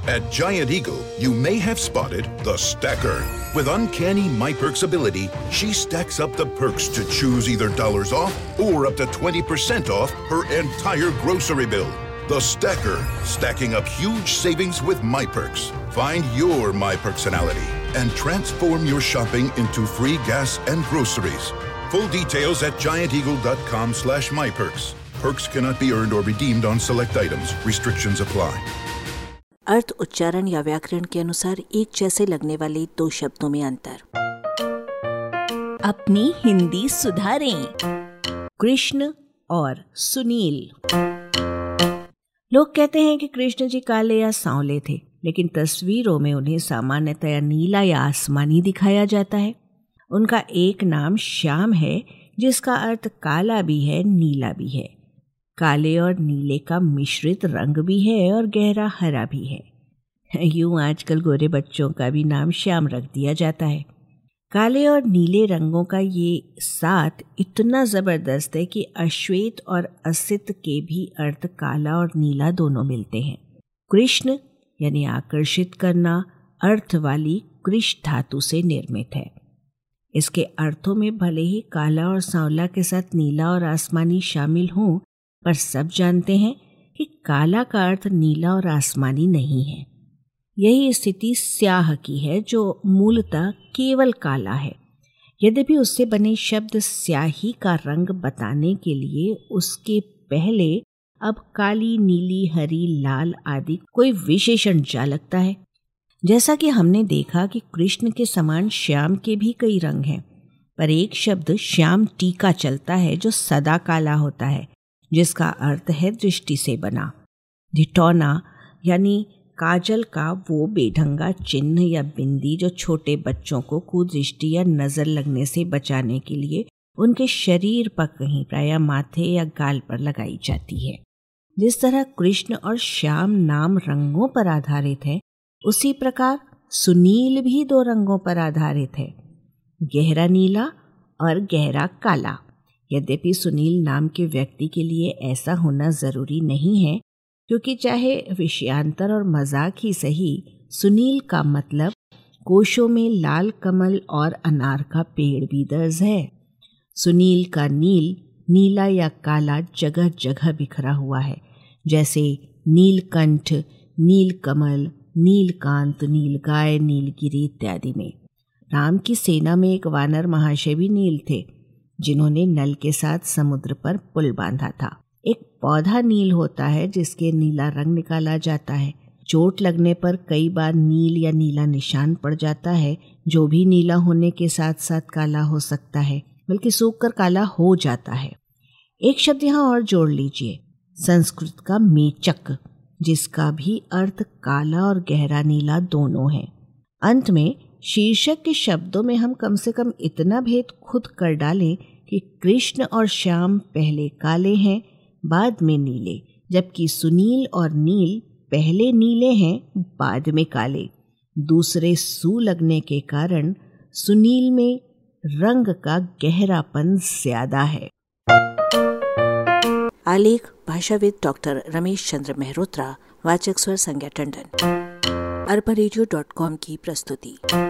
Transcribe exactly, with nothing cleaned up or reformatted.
At Giant Eagle, you may have spotted the stacker. With uncanny MyPerks ability, she stacks up the perks to choose either dollars off or up to twenty percent off her entire grocery bill. The stacker, stacking up huge savings with MyPerks. Find your MyPerksonality and transform your shopping into free gas and groceries. Full details at gianteagle.com slash MyPerks. Perks cannot be earned or redeemed on select items. Restrictions apply. अर्थ, उच्चारण या व्याकरण के अनुसार एक जैसे लगने वाले दो शब्दों में अंतर। अपनी हिंदी सुधारें। कृष्ण और सुनील। लोग कहते हैं कि कृष्ण जी काले या सांवले थे, लेकिन तस्वीरों में उन्हें सामान्यतया नीला या आसमानी दिखाया जाता है। उनका एक नाम श्याम है, जिसका अर्थ काला भी है, नीला भी है। काले और नीले का मिश्रित रंग भी है और गहरा हरा भी है। यूं आजकल गोरे बच्चों का भी नाम श्याम रख दिया जाता है। काले और नीले रंगों का ये साथ इतना ज़बरदस्त है कि अश्वेत और असित के भी अर्थ काला और नीला दोनों मिलते हैं। कृष्ण यानी आकर्षित करना अर्थ वाली कृष धातु से निर्मित है। इसके अर्थों में भले ही काला और सांवला के साथ नीला और आसमानी शामिल हों, पर सब जानते हैं कि काला का अर्थ नीला और आसमानी नहीं है। यही स्थिति स्याह की है, जो मूलतः केवल काला है। यद्यपि उससे बने शब्द स्याही का रंग बताने के लिए उसके पहले अब काली, नीली, हरी, लाल आदि कोई विशेषण जा लगता है। जैसा कि हमने देखा कि कृष्ण के समान श्याम के भी कई रंग हैं, पर एक शब्द श्याम टीका चलता है जो सदा काला होता है, जिसका अर्थ है दृष्टि से बना। ढिठौना यानी काजल का वो बेढंगा चिन्ह या बिंदी जो छोटे बच्चों को कुदृष्टि या नजर लगने से बचाने के लिए उनके शरीर पर कहीं प्रायः माथे या गाल पर लगाई जाती है। जिस तरह कृष्ण और श्याम नाम रंगों पर आधारित है, उसी प्रकार सुनील भी दो रंगों पर आधारित है, गहरा नीला और गहरा काला। यद्यपि सुनील नाम के व्यक्ति के लिए ऐसा होना जरूरी नहीं है, क्योंकि चाहे विषयांतर और मजाक ही सही, सुनील का मतलब कोशों में लाल कमल और अनार का पेड़ भी दर्ज है। सुनील का नील, नीला या काला जगह जगह बिखरा हुआ है, जैसे नीलकंठ, नीलकमल, नीलकांत, नीलगाय, नीलगिरी इत्यादि में। राम की सेना में एक वानर महाशय भी नील थे, जिन्होंने नल के साथ समुद्र पर पुल बांधा था। एक पौधा नील होता है जिसके नीला रंग निकाला जाता है। चोट लगने पर कई बार नील या नीला निशान पड़ जाता है, जो भी नीला होने के साथ साथ काला हो सकता है, बल्कि सूखकर काला हो जाता है। एक शब्द यहाँ और जोड़ लीजिए, संस्कृत का मेचक, जिसका भी अर्थ काला और गहरा नीला दोनों है। अंत में शीर्षक के शब्दों में हम कम से कम इतना भेद खुद कर डालें कि कृष्ण और श्याम पहले काले हैं, बाद में नीले, जबकि सुनील और नील पहले नीले हैं, बाद में काले। दूसरे सू लगने के कारण सुनील में रंग का गहरापन ज्यादा है। आलेख भाषाविद डॉक्टर रमेश चंद्र मेहरोत्रा, वाचक स्वर संज्ञा टंडन। अरबा रेडियो डॉट कॉम की प्रस्तुति।